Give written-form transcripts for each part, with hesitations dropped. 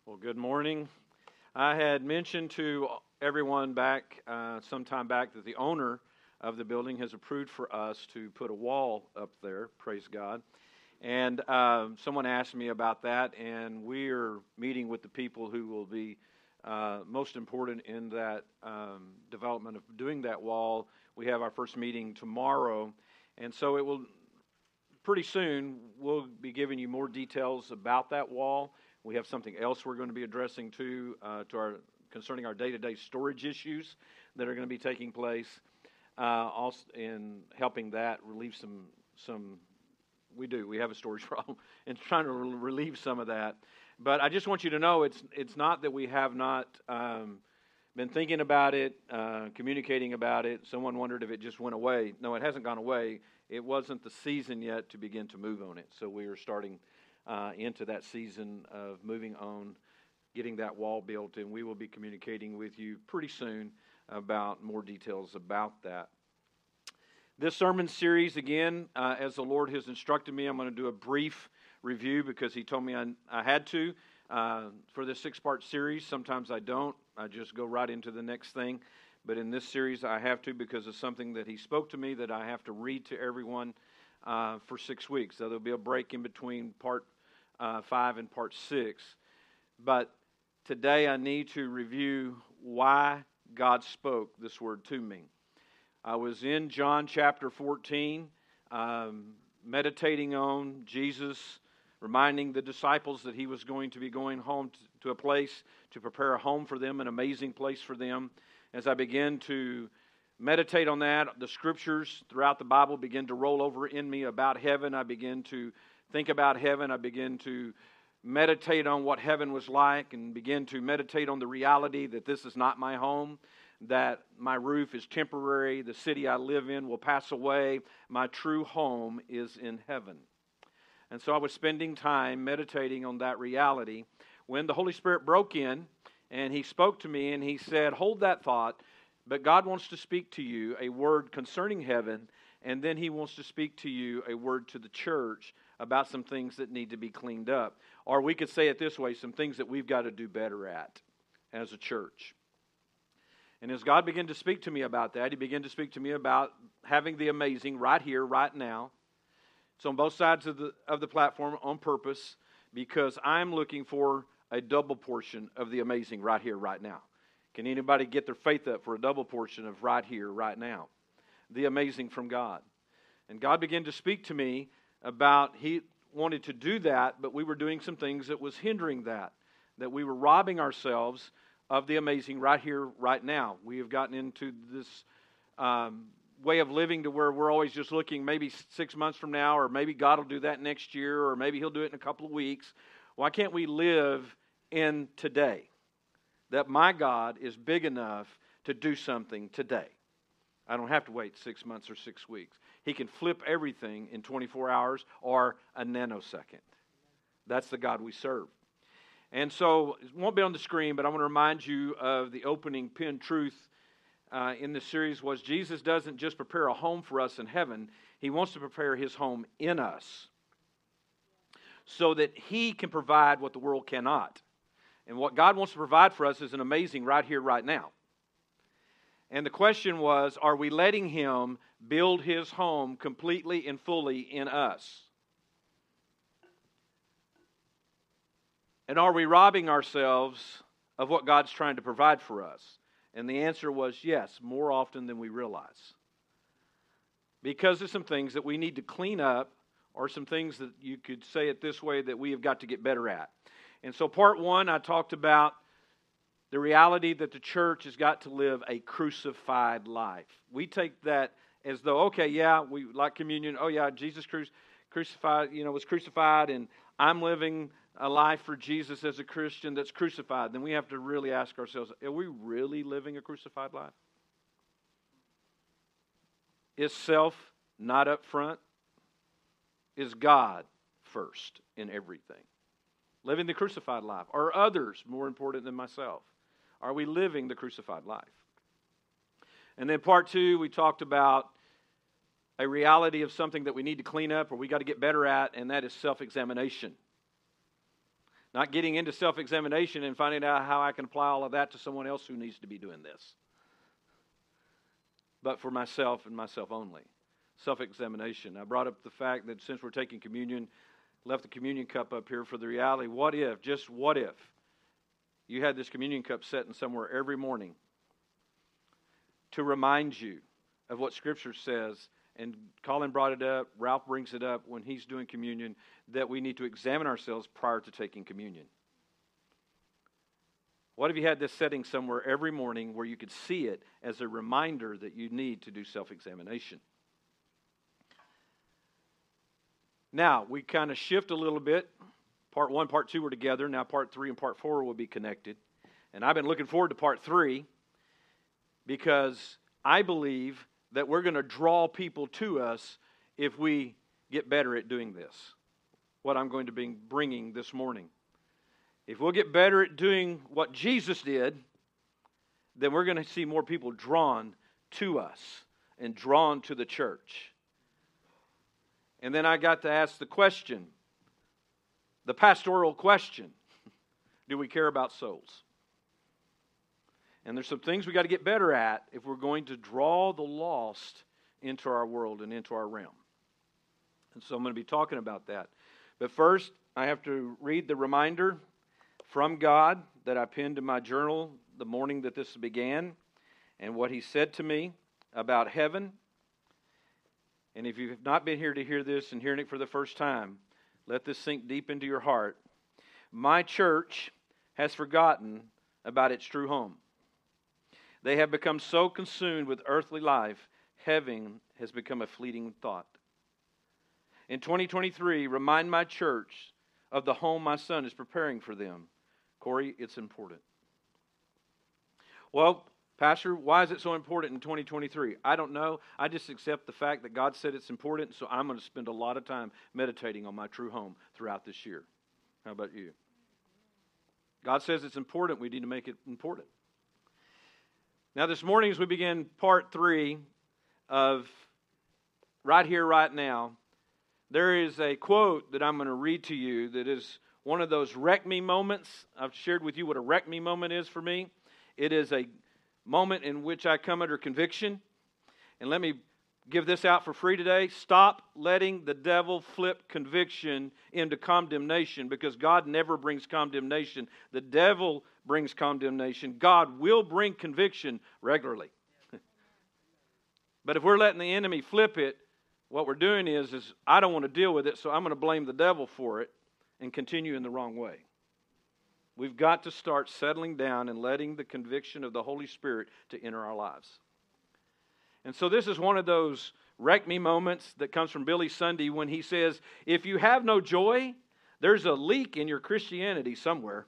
Well, good morning. I had mentioned to everyone some time back that the owner of the building has approved for us to put a wall up there, praise God. And someone asked me about that, and we are meeting with the people who will be most important in that development of doing that wall. We have our first meeting tomorrow, and so it will pretty soon we'll be giving you more details about that wall. We have something else we're going to be addressing concerning our day-to-day storage issues that are going to be taking place. Also in helping that relieve some. We have a storage problem and trying to relieve some of that. But I just want you to know it's not that we have not been thinking about it, communicating about it. Someone wondered if it just went away. No, it hasn't gone away. It wasn't the season yet to begin to move on it. So we are starting into that season of moving on, getting that wall built, and we will be communicating with you pretty soon about more details about that. This sermon series, again, as the Lord has instructed me, I'm going to do a brief review because He told me I had to for this 6-part series. Sometimes I don't. I just go right into the next thing. But in this series, I have to because it's something that He spoke to me that I have to read to everyone for 6 weeks. So there'll be a break in between part 5 and part 6. But today I need to review why God spoke this word to me. I was in John chapter 14, meditating on Jesus, reminding the disciples that He was going to be going home to a place to prepare a home for them, an amazing place for them. As I began to meditate on that, the scriptures throughout the Bible began to roll over in me about heaven. I began to think about heaven. I began to meditate on what heaven was like and begin to meditate on the reality that this is not my home, that my roof is temporary, the city I live in will pass away, my true home is in heaven. And so I was spending time meditating on that reality when the Holy Spirit broke in and He spoke to me and He said, hold that thought, but God wants to speak to you a word concerning heaven, and then He wants to speak to you a word to the church about some things that need to be cleaned up. Or we could say it this way, some things that we've got to do better at as a church. And as God began to speak to me about that, He began to speak to me about having the amazing right here, right now. It's on both sides of the platform on purpose because I'm looking for a double portion of the amazing right here, right now. Can anybody get their faith up for a double portion of right here, right now? The amazing from God. And God began to speak to me about He wanted to do that, but we were doing some things that was hindering that we were robbing ourselves of the amazing right here, right now. We have gotten into this way of living to where we're always just looking maybe 6 months from now, or maybe God will do that next year, or maybe He'll do it in a couple of weeks. Why can't we live in today? That my God is big enough to do something today. I don't have to wait 6 months or 6 weeks. He can flip everything in 24 hours or a nanosecond. That's the God we serve. And so, it won't be on the screen, but I want to remind you of the opening pin truth in this series was Jesus doesn't just prepare a home for us in heaven. He wants to prepare His home in us so that He can provide what the world cannot. And what God wants to provide for us is an amazing right here, right now. And the question was, are we letting Him build His home completely and fully in us? And are we robbing ourselves of what God's trying to provide for us? And the answer was yes, more often than we realize. Because there's some things that we need to clean up, or some things that you could say it this way that we have got to get better at. And so part 1, I talked about the reality that the church has got to live a crucified life. We take that as though, okay, yeah, we like communion. Oh yeah, Jesus crucified, was crucified, and I'm living a life for Jesus as a Christian that's crucified. Then we have to really ask ourselves, are we really living a crucified life? Is self not up front? Is God first in everything? Living the crucified life. Are others more important than myself? Are we living the crucified life? And then part 2, we talked about a reality of something that we need to clean up or we got to get better at, and that is self-examination. Not getting into self-examination and finding out how I can apply all of that to someone else who needs to be doing this. But for myself and myself only. Self-examination. I brought up the fact that since we're taking communion, left the communion cup up here for the reality. What if, just what if, you had this communion cup sitting somewhere every morning to remind you of what Scripture says, and Colin brought it up, Ralph brings it up when he's doing communion, that we need to examine ourselves prior to taking communion. What if you had this setting somewhere every morning where you could see it as a reminder that you need to do self-examination? Now, we kind of shift a little bit. Part 1, Part 2 were together. Now Part 3 and Part 4 will be connected. And I've been looking forward to Part 3 because I believe that we're going to draw people to us if we get better at doing this. What I'm going to be bringing this morning. If we'll get better at doing what Jesus did, then we're going to see more people drawn to us and drawn to the church. And then I got to ask the question, the pastoral question, do we care about souls? And there's some things we got to get better at if we're going to draw the lost into our world and into our realm. And so I'm going to be talking about that. But first, I have to read the reminder from God that I penned in my journal the morning that this began, and what He said to me about heaven. And if you've not been here to hear this and hearing it for the first time, let this sink deep into your heart. My church has forgotten about its true home. They have become so consumed with earthly life, heaven has become a fleeting thought. In 2023, remind my church of the home my son is preparing for them. Corey, it's important. Well, Pastor, why is it so important in 2023? I don't know. I just accept the fact that God said it's important, so I'm going to spend a lot of time meditating on my true home throughout this year. How about you? God says it's important. We need to make it important. Now, this morning, as we begin part 3 of Right Here, Right Now, there is a quote that I'm going to read to you that is one of those wreck me moments. I've shared with you what a wreck me moment is for me. It is a moment in which I come under conviction. And let me give this out for free today. Stop letting the devil flip conviction into condemnation, because God never brings condemnation. The devil brings condemnation. God will bring conviction regularly. But if we're letting the enemy flip it, what we're doing is I don't want to deal with it, so I'm going to blame the devil for it and continue in the wrong way. We've got to start settling down and letting the conviction of the Holy Spirit to enter our lives. And so this is one of those wreck me moments that comes from Billy Sunday when he says, if you have no joy, there's a leak in your Christianity somewhere.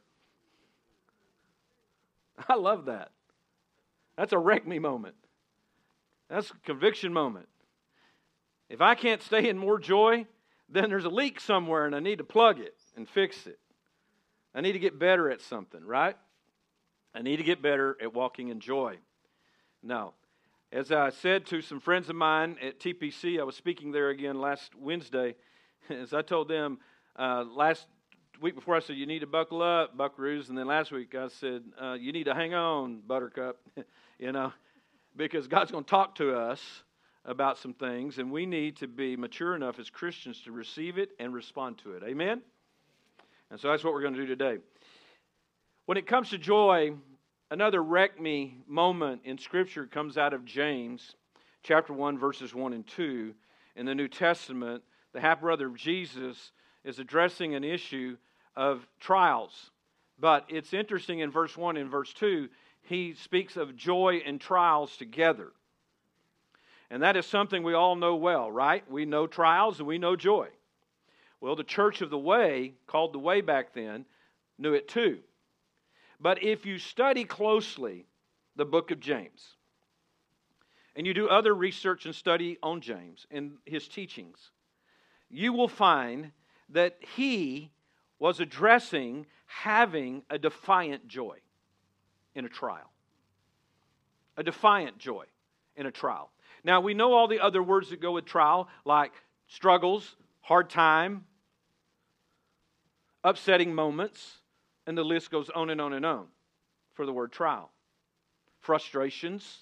I love that. That's a wreck me moment. That's a conviction moment. If I can't stay in more joy, then there's a leak somewhere and I need to plug it and fix it. I need to get better at something, right? I need to get better at walking in joy. Now, as I said to some friends of mine at TPC, I was speaking there again last Wednesday. As I told them last week before, I said, you need to buckle up, buckaroos. And then last week I said, you need to hang on, buttercup, because God's going to talk to us about some things, and we need to be mature enough as Christians to receive it and respond to it. Amen? And so that's what we're going to do today. When it comes to joy, another wreck me moment in Scripture comes out of James, chapter 1, verses 1 and 2. In the New Testament, the half-brother of Jesus is addressing an issue of trials. But it's interesting in verse 1 and verse 2, he speaks of joy and trials together. And that is something we all know well, right? We know trials and we know joy. Well, the Church of the Way, called the Way back then, knew it too. But if you study closely the book of James, and you do other research and study on James and his teachings, you will find that he was addressing having a defiant joy in a trial. A defiant joy in a trial. Now, we know all the other words that go with trial, like struggles, hard time, upsetting moments, and the list goes on and on and on for the word trial. Frustrations.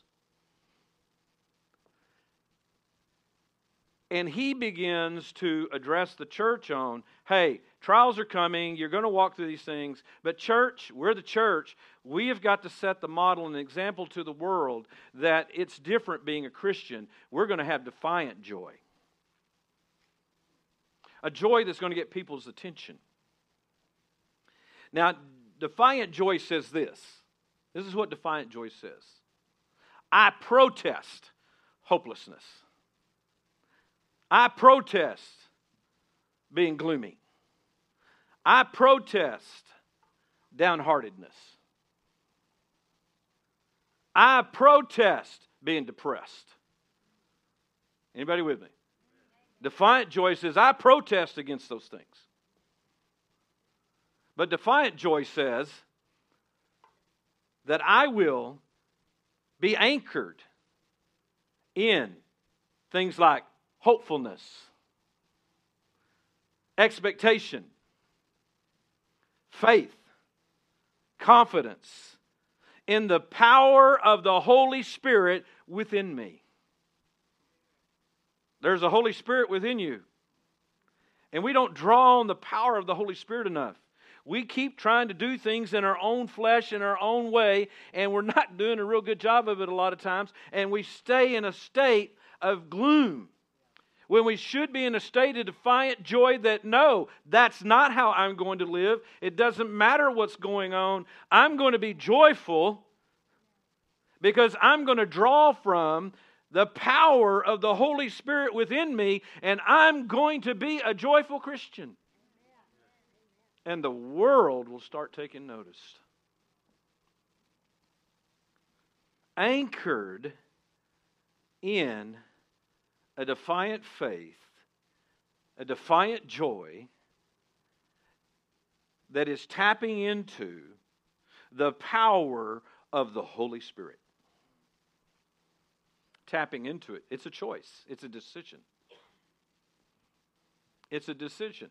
And he begins to address the church on, hey, trials are coming, you're going to walk through these things, but church, we're the church, we have got to set the model and example to the world that it's different being a Christian. We're going to have defiant joy. A joy that's going to get people's attention. Now, defiant joy says this. This is what defiant joy says. I protest hopelessness. I protest being gloomy. I protest downheartedness. I protest being depressed. Anybody with me? Defiant joy says, I protest against those things. But defiant joy says that I will be anchored in things like hopefulness, expectation, faith, confidence in the power of the Holy Spirit within me. There's a Holy Spirit within you. And we don't draw on the power of the Holy Spirit enough. We keep trying to do things in our own flesh, in our own way, and we're not doing a real good job of it a lot of times, and we stay in a state of gloom when we should be in a state of defiant joy that, no, that's not how I'm going to live. It doesn't matter what's going on. I'm going to be joyful because I'm going to draw from the power of the Holy Spirit within me, and I'm going to be a joyful Christian. And the world will start taking notice. Anchored in a defiant faith, a defiant joy that is tapping into the power of the Holy Spirit. Tapping into it. It's a choice. It's a decision. It's a decision.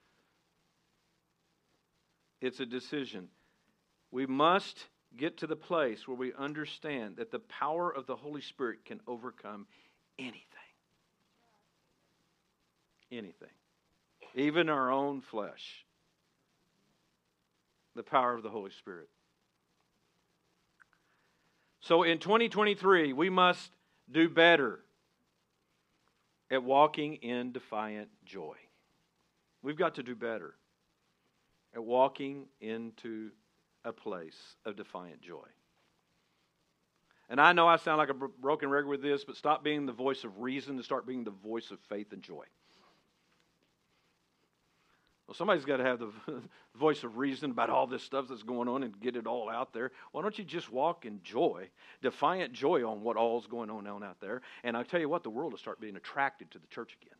It's a decision. We must get to the place where we understand that the power of the Holy Spirit can overcome anything. Anything. Even our own flesh. The power of the Holy Spirit. So in 2023, we must do better at walking in defiant joy. We've got to do better at walking into a place of defiant joy. And I know I sound like a broken record with this, but stop being the voice of reason and start being the voice of faith and joy. Well, somebody's got to have the voice of reason about all this stuff that's going on and get it all out there. Why don't you just walk in joy, defiant joy on what all's going on out there? And I'll tell you what, the world will start being attracted to the church again.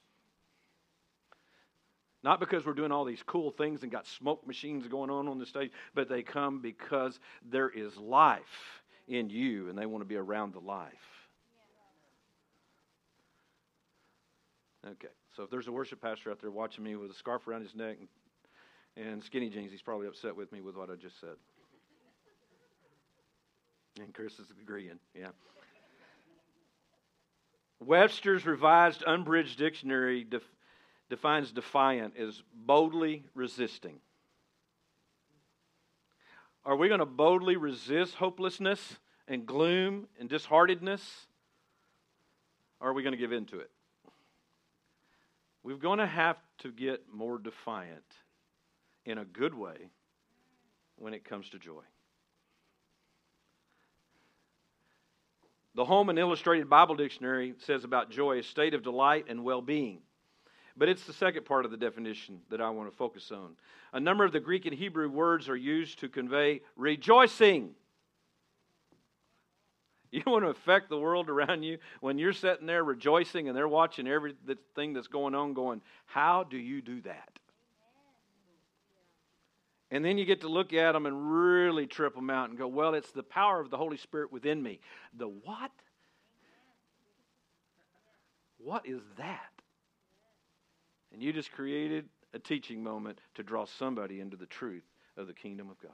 Not because we're doing all these cool things and got smoke machines going on the stage, but they come because there is life in you and they want to be around the life. Okay, so if there's a worship pastor out there watching me with a scarf around his neck and skinny jeans, he's probably upset with me with what I just said. And Chris is agreeing, yeah. Webster's Revised Unabridged Dictionary defines defiant as boldly resisting. Are we going to boldly resist hopelessness and gloom and disheartedness? Or are we going to give in to it? We're going to have to get more defiant in a good way when it comes to joy. The Holman Illustrated Bible Dictionary says about joy, a state of delight and well-being. But it's the second part of the definition that I want to focus on. A number of the Greek and Hebrew words are used to convey rejoicing. You want to affect the world around you when you're sitting there rejoicing and they're watching everything that's going on going, how do you do that? And then you get to look at them and really trip them out and go, well, it's the power of the Holy Spirit within me. The what? What is that? And you just created a teaching moment to draw somebody into the truth of the kingdom of God.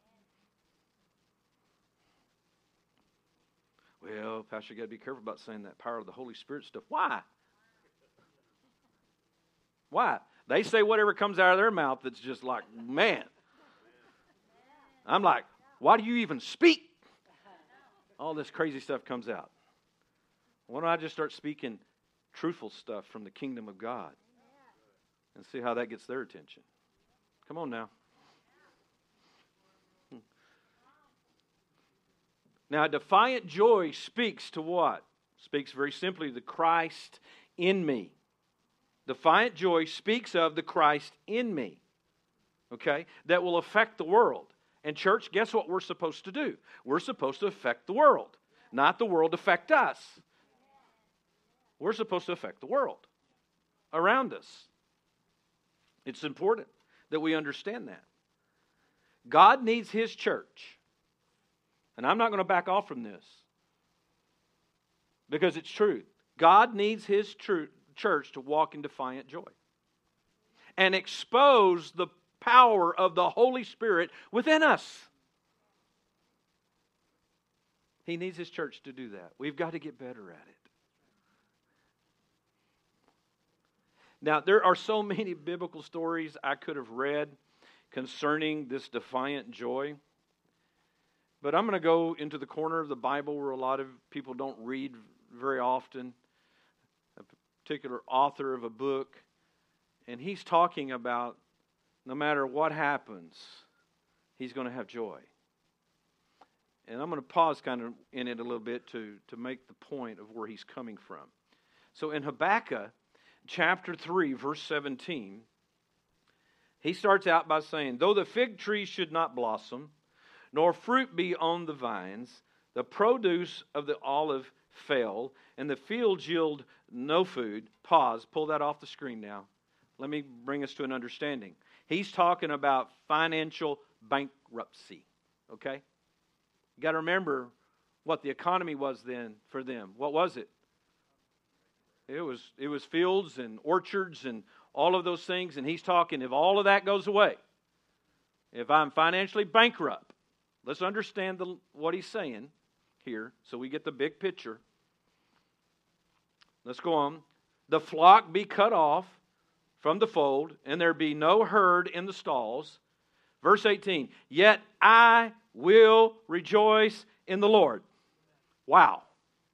Well, Pastor, you got to be careful about saying that power of the Holy Spirit stuff. Why? Why? They say whatever comes out of their mouth that's just like, man. I'm like, why do you even speak? All this crazy stuff comes out. Why don't I just start speaking truthful stuff from the kingdom of God and see how that gets their attention? Come on now. Now, defiant joy speaks to what? Speaks very simply the Christ in me. Defiant joy speaks of the Christ in me. Okay? That will affect the world. And church, guess what we're supposed to do? We're supposed to affect the world, not the world affect us. We're supposed to affect the world around us. It's important that we understand that. God needs His church. And I'm not going to back off from this because it's truth. God needs His church to walk in defiant joy and expose the power of the Holy Spirit within us. He needs His church to do that. We've got to get better at it. Now, there are so many biblical stories I could have read concerning this defiant joy. But I'm going to go into the corner of the Bible where a lot of people don't read very often. A particular author of a book. And he's talking about no matter what happens, he's going to have joy. And I'm going to pause kind of in it a little bit to make the point of where he's coming from. So in Habakkuk chapter 3, verse 17, he starts out by saying, though the fig tree should not blossom, nor fruit be on the vines, the produce of the olive fail, and the fields yield no food. Pause. Pull that off the screen now. Let me bring us to an understanding. He's talking about financial bankruptcy. Okay? You got to remember what the economy was then for them. What was it? It was fields and orchards and all of those things. And he's talking, if all of that goes away, if I'm financially bankrupt, let's understand what he's saying here so we get the big picture. Let's go on. The flock be cut off from the fold, and there be no herd in the stalls. Verse 18, yet I will rejoice in the Lord. Wow.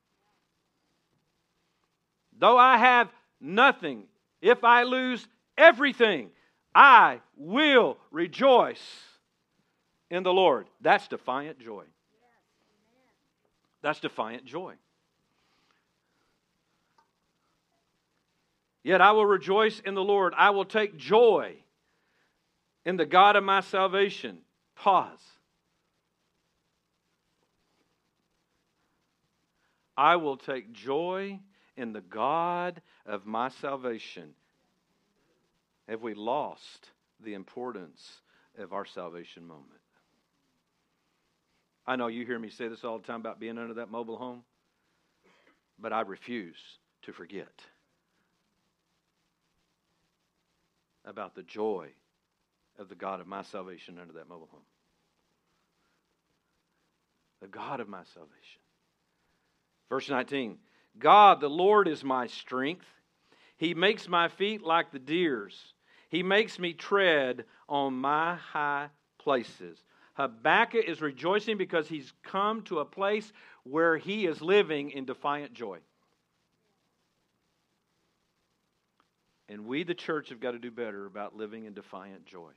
Though I have nothing, if I lose everything, I will rejoice in the Lord. That's defiant joy. That's defiant joy. Yet I will rejoice in the Lord. I will take joy in the God of my salvation. Pause. I will take joy in the God of my salvation. Have we lost the importance of our salvation moment? I know you hear me say this all the time about being under that mobile home, but I refuse to forget about the joy of the God of my salvation under that mobile home. The God of my salvation. Verse 19, God, the Lord is my strength. He makes my feet like the deer's. He makes me tread on my high places. Habakkuk is rejoicing because he's come to a place where he is living in defiant joy. And we, the church, have got to do better about living in defiant joy.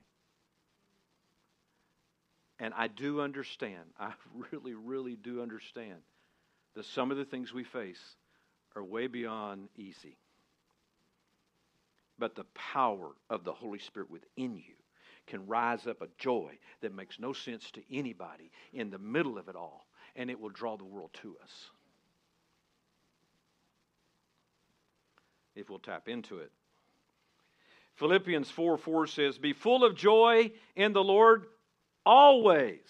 And I do understand, I really, really do understand that some of the things we face are way beyond easy. But the power of the Holy Spirit within you can rise up a joy that makes no sense to anybody in the middle of it all, and it will draw the world to us if we'll tap into it. Philippians 4:4 says, be full of joy in the Lord always.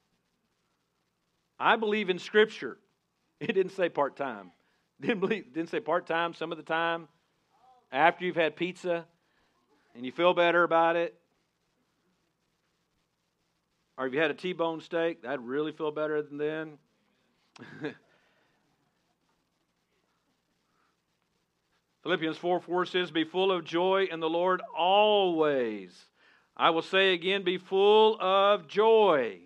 I believe in Scripture. It didn't say part-time. Didn't say part-time some of the time after you've had pizza. and you feel better about it. Or if you had a T-bone steak, that'd really feel better than then. Philippians 4:4 says, be full of joy in the Lord always. I will say again, be full of joy.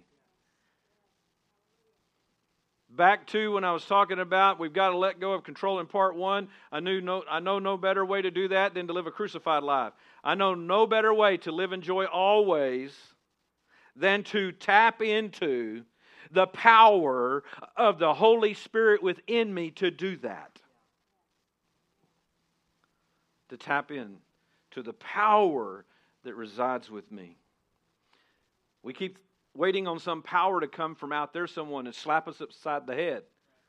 Back to when I was talking about we've got to let go of control in part 1. I know no better way to do that than to live a crucified life. I know no better way to live in joy always than to tap into the power of the Holy Spirit within me to do that. To tap in to the power that resides with me. We keep waiting on some power to come from out there, someone and slap us upside the head.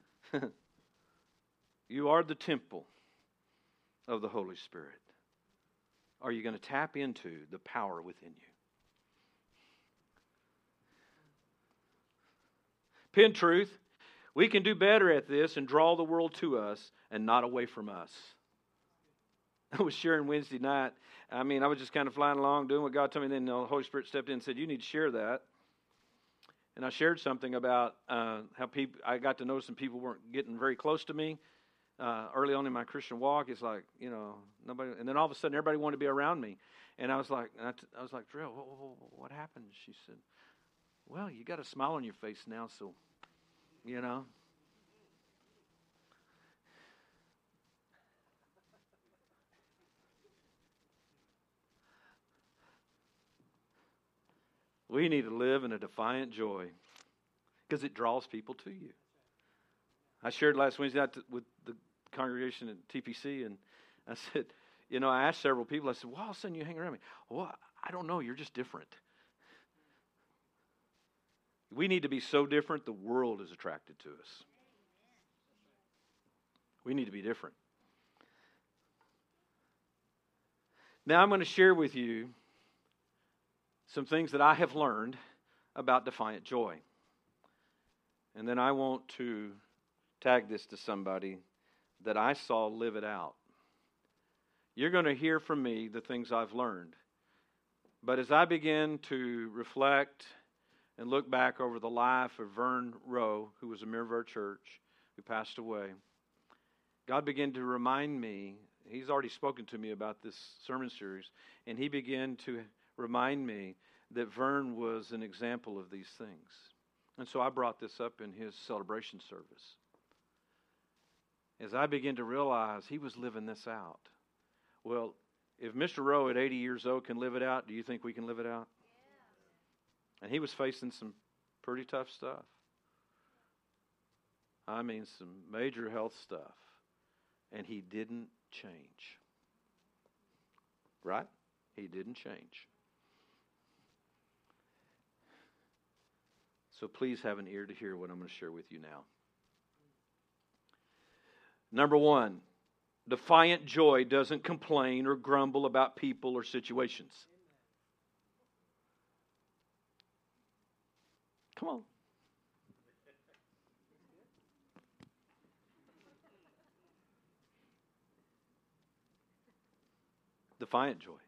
You are the temple of the Holy Spirit. Are you going to tap into the power within you? Pin truth, we can do better at this and draw the world to us and not away from us. I was sharing Wednesday night. I was just kind of flying along, doing what God told me. Then the Holy Spirit stepped in and said, you need to share that. And I shared something about how I got to know some people weren't getting very close to me early on in my Christian walk. It's like, nobody. And then all of a sudden, everybody wanted to be around me. And I was like, Drill, what happened? She said, well, you got a smile on your face now, so, We need to live in a defiant joy because it draws people to you. I shared last Wednesday night with the congregation at TPC, and I said, I asked several people, I said, well, all of a sudden you hang around me. Well, I don't know, you're just different. We need to be so different, the world is attracted to us. We need to be different. Now I'm going to share with you some things that I have learned about defiant joy. And then I want to tag this to somebody that I saw live it out. You're going to hear from me the things I've learned. But as I begin to reflect and look back over the life of Vern Rowe, who was a member of our church, who passed away, God began to remind me, he's already spoken to me about this sermon series, and he began to remind me that Vern was an example of these things. And so I brought this up in his celebration service. As I began to realize he was living this out. Well, if Mr. Rowe at 80 years old can live it out, do you think we can live it out? Yeah. And he was facing some pretty tough stuff. Some major health stuff. And he didn't change. Right? He didn't change. So please have an ear to hear what I'm going to share with you now. Number 1, defiant joy doesn't complain or grumble about people or situations. Come on. Defiant joy.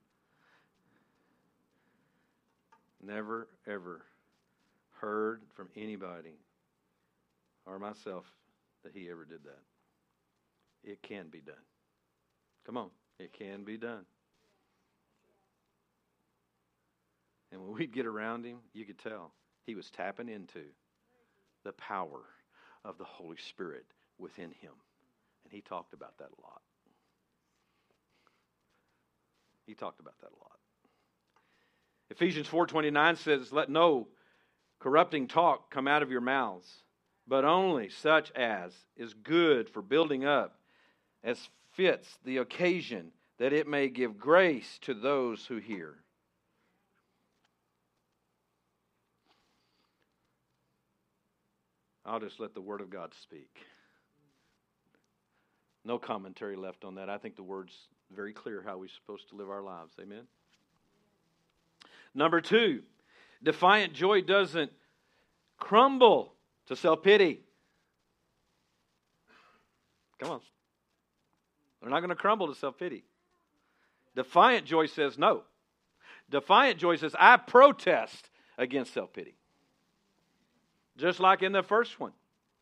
Never, ever heard from anybody or myself that he ever did that. It can be done. Come on, it can be done. And when we'd get around him, you could tell he was tapping into the power of the Holy Spirit within him. And he talked about that a lot. He talked about that a lot. Ephesians 4:29 says, let no corrupting talk come out of your mouths, but only such as is good for building up, as fits the occasion, that it may give grace to those who hear. I'll just let the Word of God speak. No commentary left on that. I think the Word's very clear how we're supposed to live our lives. Amen? Number 2, defiant joy doesn't crumble to self-pity. Come on. They're not going to crumble to self-pity. Defiant joy says no. Defiant joy says, I protest against self-pity. Just like in the first one.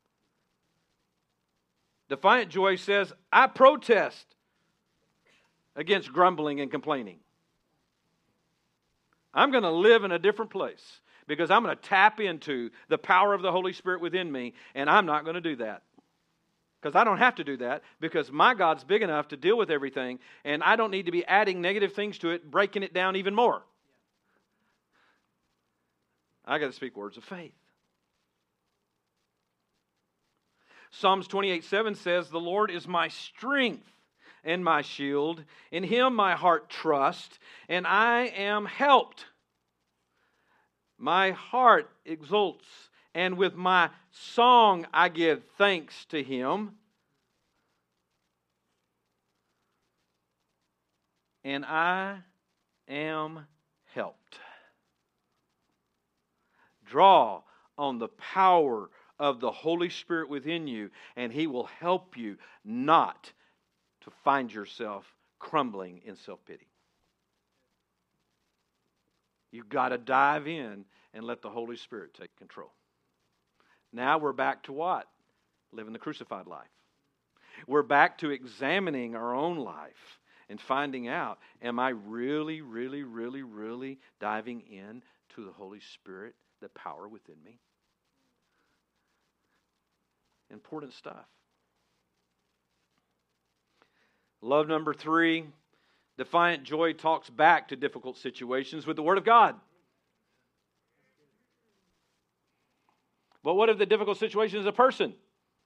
Defiant joy says, I protest against grumbling and complaining. I'm going to live in a different place because I'm going to tap into the power of the Holy Spirit within me, and I'm not going to do that. Because I don't have to do that, because my God's big enough to deal with everything, and I don't need to be adding negative things to it, breaking it down even more. I got to speak words of faith. Psalms 28:7 says, the Lord is my strength and my shield. In Him my heart trusts, and I am helped. My heart exults, and with my song I give thanks to Him. And I am helped. Draw on the power of the Holy Spirit within you, and He will help you not to find yourself crumbling in self-pity. You've got to dive in and let the Holy Spirit take control. Now we're back to what? Living the crucified life. We're back to examining our own life and finding out, am I really, really, really, really diving in to the Holy Spirit, the power within me? Important stuff. Love number 3, defiant joy talks back to difficult situations with the Word of God. But what if the difficult situation is a person?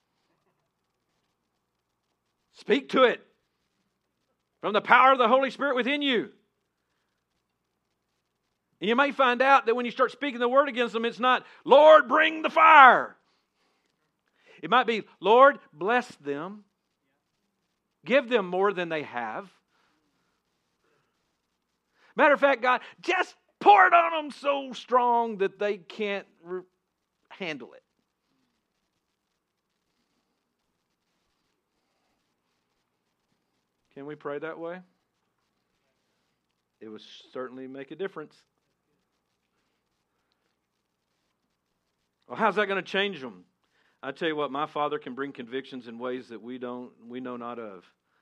Speak to it from the power of the Holy Spirit within you. And you may find out that when you start speaking the word against them, it's not, Lord, bring the fire. It might be, Lord, bless them. Give them more than they have. Matter of fact, God, just pour it on them so strong that they can't handle it. Can we pray that way? It would certainly make a difference. Well, how's that going to change them? I tell you what, my Father can bring convictions in ways that we know not of.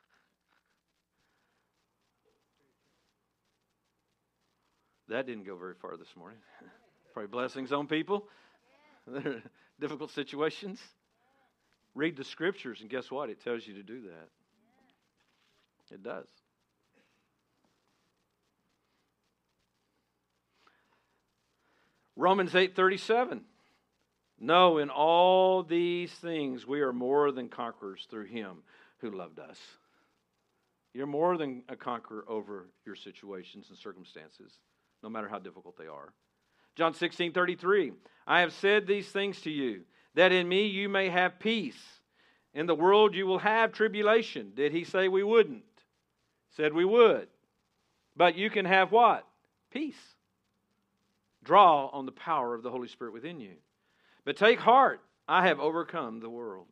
That didn't go very far this morning. Pray blessings on people. Difficult situations. Read the Scriptures, and guess what? It tells you to do that. It does. Romans 8:37. No, in all these things we are more than conquerors through Him who loved us. You're more than a conqueror over your situations and circumstances, no matter how difficult they are. John 16:33. I have said these things to you, that in me you may have peace. In the world you will have tribulation. Did He say we wouldn't? Said we would. But you can have what? Peace. Draw on the power of the Holy Spirit within you. But take heart, I have overcome the world.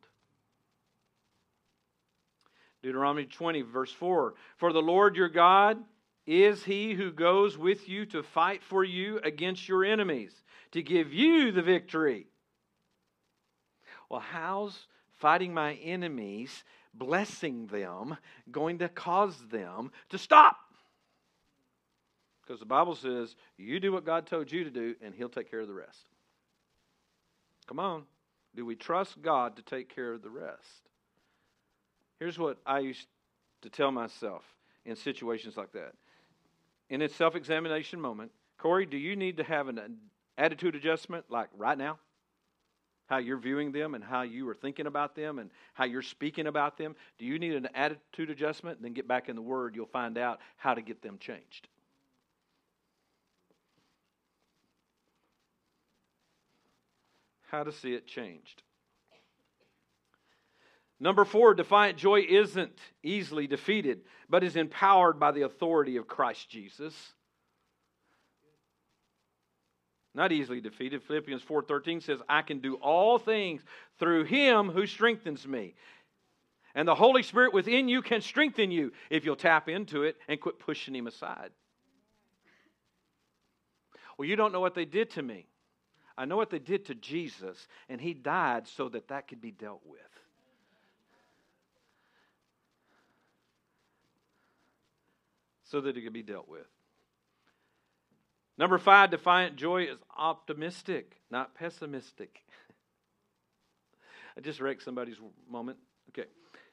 Deuteronomy 20, verse 4. For the Lord your God is He who goes with you to fight for you against your enemies, to give you the victory. Well, how's fighting my enemies, blessing them, going to cause them to stop? Because the Bible says, you do what God told you to do, and He'll take care of the rest. Come on. Do we trust God to take care of the rest? Here's what I used to tell myself in situations like that. In a self-examination moment, Corey, do you need to have an attitude adjustment like right now? How you're viewing them and how you are thinking about them and how you're speaking about them. Do you need an attitude adjustment? Then get back in the Word. You'll find out how to get them changed. How to see it changed. Number 4, defiant joy isn't easily defeated, but is empowered by the authority of Christ Jesus. Not easily defeated. Philippians 4:13 says, I can do all things through Him who strengthens me. And the Holy Spirit within you can strengthen you if you'll tap into it and quit pushing Him aside. Well, you don't know what they did to me. I know what they did to Jesus, and He died so that that could be dealt with. So that it could be dealt with. Number 5, defiant joy is optimistic, not pessimistic. I just wrecked somebody's moment. Okay.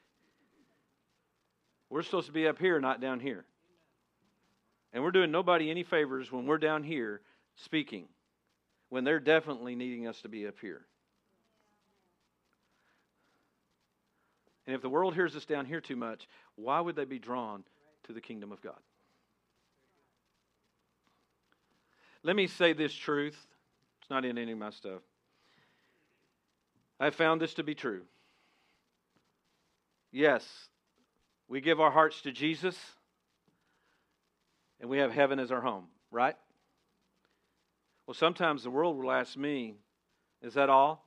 We're supposed to be up here, not down here. And we're doing nobody any favors when we're down here speaking, when they're definitely needing us to be up here. And if the world hears us down here too much, why would they be drawn to the kingdom of God? Let me say this truth. It's not in any of my stuff. I found this to be true. Yes, we give our hearts to Jesus, and we have heaven as our home, right? Well, sometimes the world will ask me, is that all?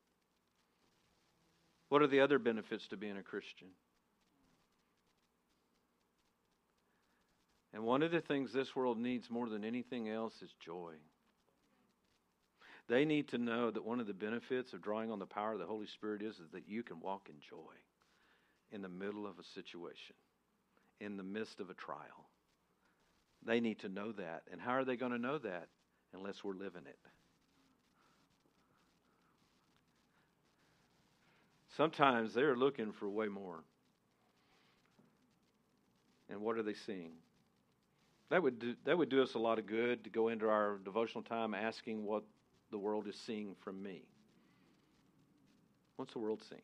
What are the other benefits to being a Christian? And one of the things this world needs more than anything else is joy. They need to know that one of the benefits of drawing on the power of the Holy Spirit is that you can walk in joy in the middle of a situation, in the midst of a trial. They need to know that. And how are they going to know that unless we're living it? Sometimes they're looking for way more. And what are they seeing? That would do us a lot of good to go into our devotional time asking what the world is seeing from me. What's the world seeing?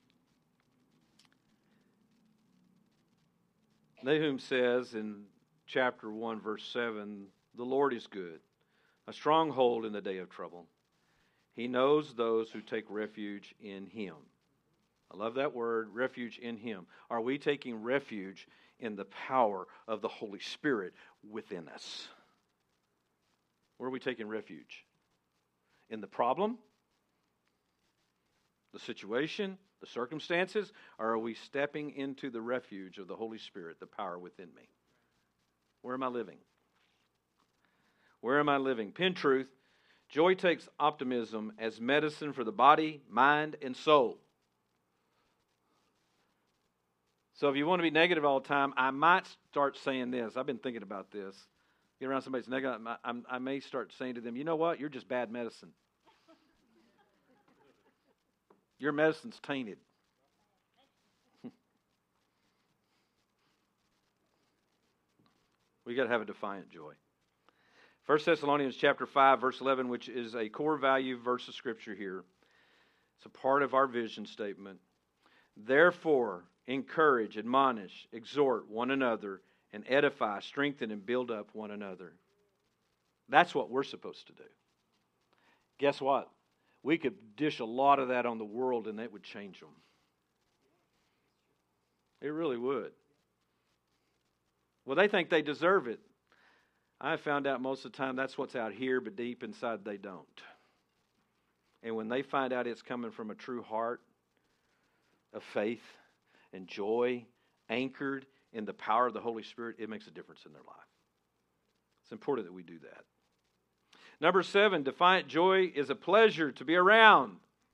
Nahum says in chapter 1, verse 7, the Lord is good, a stronghold in the day of trouble. He knows those who take refuge in Him. I love that word, refuge in Him. Are we taking refuge in the power of the Holy Spirit within us? Where are we taking refuge? In the problem? The situation? The circumstances? Or are we stepping into the refuge of the Holy Spirit, the power within me? Where am I living? Where am I living? Pin truth. Joy takes optimism as medicine for the body, mind, and soul. So if you want to be negative all the time, I might start saying this. I've been thinking about this. Get around somebody that's negative, I may start saying to them, you know what? You're just bad medicine. Your medicine's tainted. We got to have a defiant joy. 1 Thessalonians chapter 5, verse 11, which is a core value verse of Scripture here. It's a part of our vision statement. Therefore, encourage, admonish, exhort one another, and edify, strengthen, and build up one another. That's what we're supposed to do. Guess what? We could dish a lot of that on the world and that would change them. It really would. Well, they think they deserve it. I found out most of the time that's what's out here, but deep inside they don't. And when they find out it's coming from a true heart of faith and joy, anchored in the power of the Holy Spirit, it makes a difference in their life. It's important that we do that. Number 7, defiant joy is a pleasure to be around.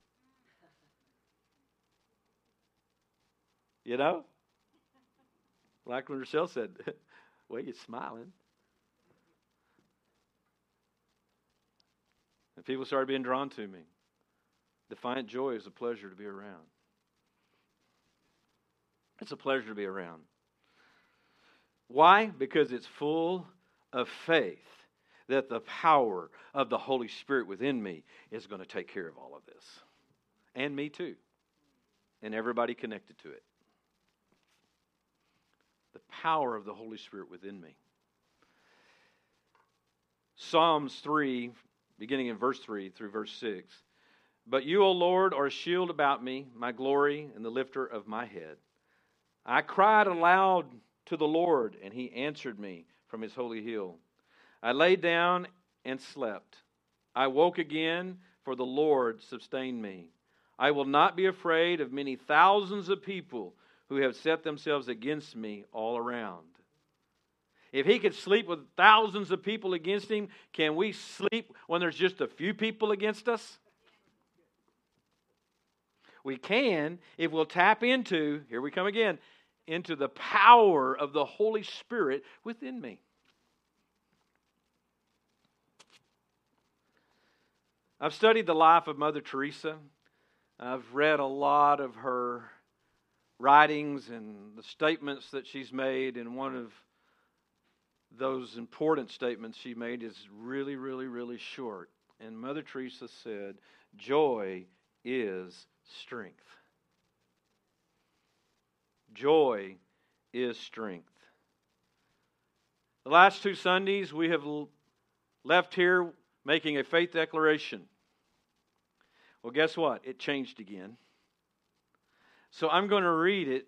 You know? Like when Rochelle said, well, you're smiling. And people started being drawn to me. Defiant joy is a pleasure to be around. It's a pleasure to be around. Why? Because it's full of faith that the power of the Holy Spirit within me is going to take care of all of this. And me too. And everybody connected to it. The power of the Holy Spirit within me. Psalms 3, beginning in verse 3 through verse 6. But you, O Lord, are a shield about me, my glory, and the lifter of my head. I cried aloud to the Lord, and He answered me from His holy hill. I lay down and slept. I woke again, for the Lord sustained me. I will not be afraid of many thousands of people who have set themselves against me all around. If he could sleep with thousands of people against him, can we sleep when there's just a few people against us? We can if we'll tap into, here we come again, into the power of the Holy Spirit within me. I've studied the life of Mother Teresa. I've read a lot of her writings and the statements that she's made, and one of those important statements she made is really, really, really short. And Mother Teresa said, "Joy is strength." Joy is strength. The last 2 Sundays we have left here making a faith declaration. Well, guess what? It changed again. So I'm going to read it.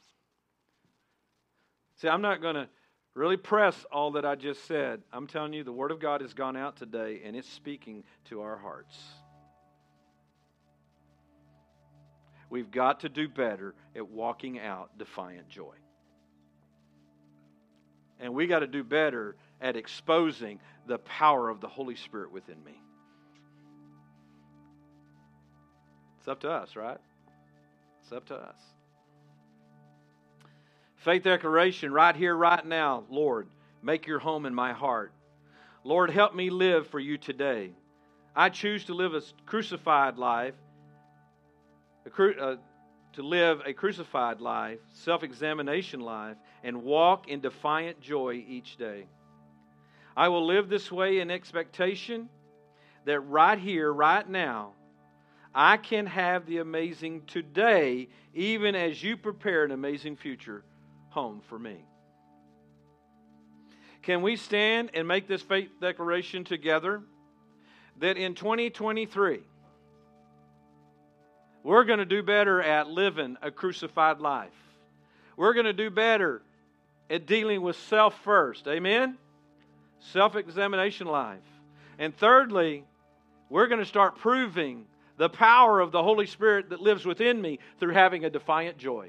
See, I'm not going to really press all that I just said. I'm telling you, the Word of God has gone out today, and it's speaking to our hearts. We've got to do better at walking out defiant joy. And we got to do better at exposing the power of the Holy Spirit within me. It's up to us, right? It's up to us. Faith declaration right here, right now. Lord, make your home in my heart. Lord, help me live for you today. I choose to live a crucified life, self-examination life, and walk in defiant joy each day. I will live this way in expectation that right here, right now, I can have the amazing today, even as you prepare an amazing future home for me. Can we stand and make this faith declaration together? That in 2023, we're going to do better at living a crucified life. We're going to do better at dealing with self first. Amen? Self-examination life. And thirdly, we're going to start proving the power of the Holy Spirit that lives within me through having a defiant joy.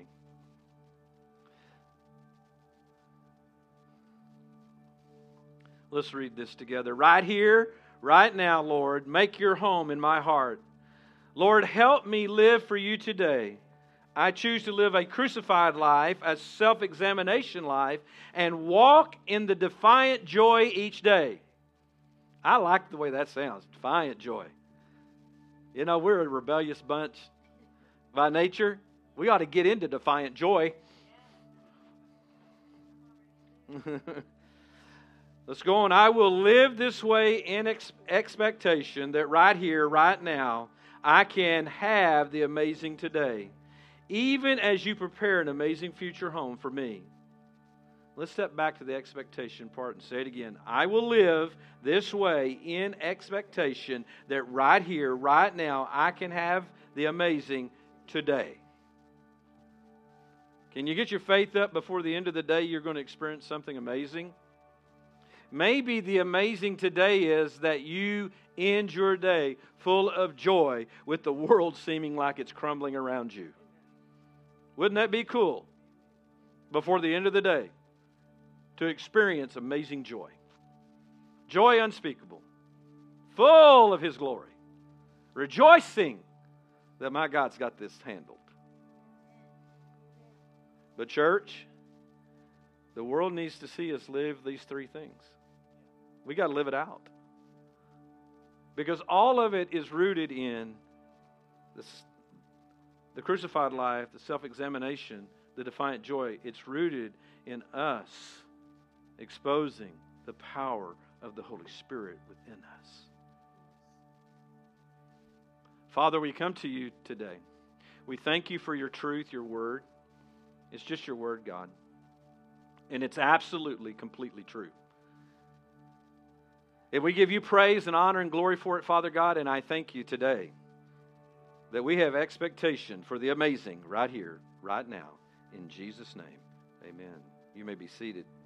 Let's read this together. Right here, right now, Lord, make your home in my heart. Lord, help me live for you today. I choose to live a crucified life, a self-examination life, and walk in the defiant joy each day. I like the way that sounds, defiant joy. You know, we're a rebellious bunch by nature. We ought to get into defiant joy. Let's go on. I will live this way in expectation that right here, right now, I can have the amazing today, even as you prepare an amazing future home for me. Let's step back to the expectation part and say it again. I will live this way in expectation that right here, right now, I can have the amazing today. Can you get your faith up before the end of the day? You're going to experience something amazing. Maybe the amazing today is that you end your day full of joy with the world seeming like it's crumbling around you. Wouldn't that be cool? Before the end of the day, to experience amazing joy. Joy unspeakable. Full of His glory. Rejoicing that my God's got this handled. But church, the world needs to see us live these 3 things. We got to live it out. Because all of it is rooted in the crucified life, the self-examination, the defiant joy. It's rooted in us exposing the power of the Holy Spirit within us. Father, we come to you today. We thank you for your truth, your word. It's just your word, God. And it's absolutely, completely true. And we give you praise and honor and glory for it, Father God, and I thank you today that we have expectation for the amazing right here, right now. In Jesus' name, amen. You may be seated.